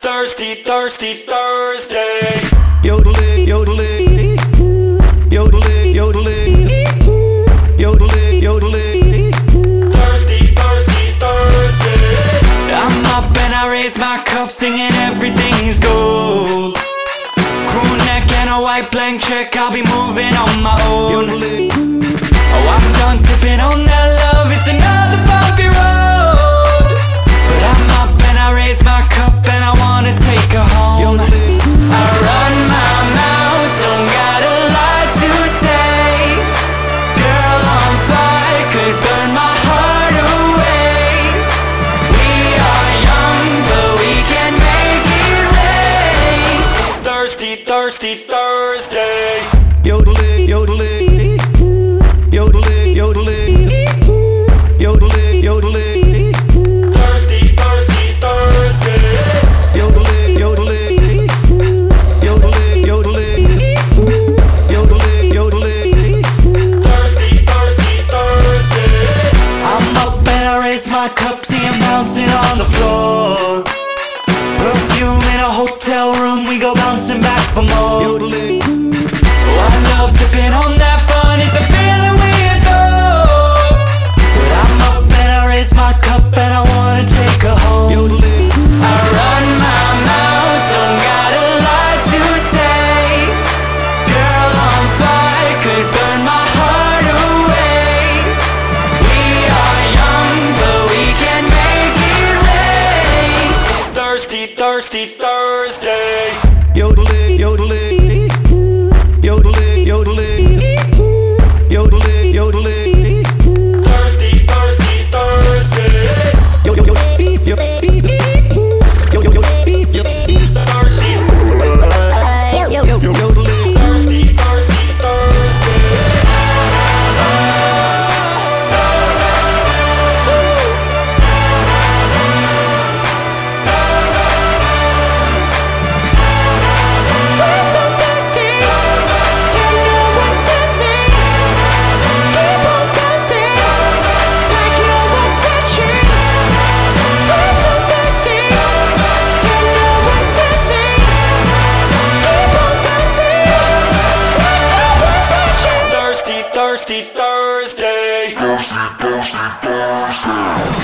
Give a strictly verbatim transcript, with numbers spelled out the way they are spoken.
Thirsty, thirsty Thursday. Yodeling, yodeling, yodeling, yodeling, yodeling, yodeling. Thirsty, thirsty Thursday. I'm up and I raise my cup, singing everything is gold. Crew neck and a white blank check, I'll be moving on my own. Yodeling. Oh, I'm done sipping on that love, it's another bumpy road. But I'm up and I raise my cup and I wanna take her home. Yodeling. I run my mouth, don't got a lot to say. Girl on fire could burn my heart away. We are young, but we can make it rain. It's thirsty, thirsty Thursday. Yodeling, yodeling, yodeling, yodeling, yodeling, yodeling. Thirsty, thirsty Thursday. Yodeling, yodeling, yodeling, yodeling, yodeling, yodeling. Thirsty, thirsty Thursday. I'm up and I raise my cup, see him bouncing on the floor. Perfume in a hotel room, we go bouncing back for more. Yodeling. Oh, I love sipping on that fun, it's a feeling we adore. But I'm up and I raise my cup and I wanna take her home. Yodeling. I run my mouth, don't got a lot to say. Girl on fire could burn my heart away. We are young, but we can make it rain. It's thirsty, thirsty Thursday. Yodeling, yodeling, yodeling, yodeling, yodeling, yodeling. Thirsty, thirsty Thursday. Yo, yo, yo, beep, yo, beep, yo, yo, yo, beep, yo, beep. Thirsty, Yo, yo, yo, yodeling. thirsty, thirsty Thursday. We're so thirsty, can no one stop me? Keep on bouncing, like no one's watching. We're so thirsty, can no one stop me? Keep on bouncing, like no one's watching. Thirsty, thirsty Thursday. Thirsty, thirsty Thursday.